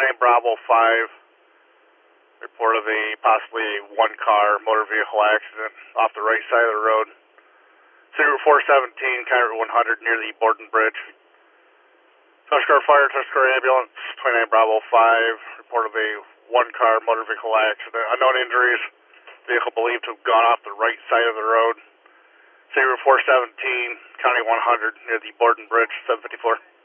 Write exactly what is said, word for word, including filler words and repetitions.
twenty-nine Bravo five, report of a possibly one-car motor vehicle accident off the right side of the road. City Route four seventeen, County Route one hundred near the Borden Bridge. Touch car fire, touch car ambulance, twenty-nine Bravo five, report of a one-car motor vehicle accident. Unknown injuries, vehicle believed to have gone off the right side of the road. City Route four seventeen, County one hundred near the Borden Bridge, seven fifty-four.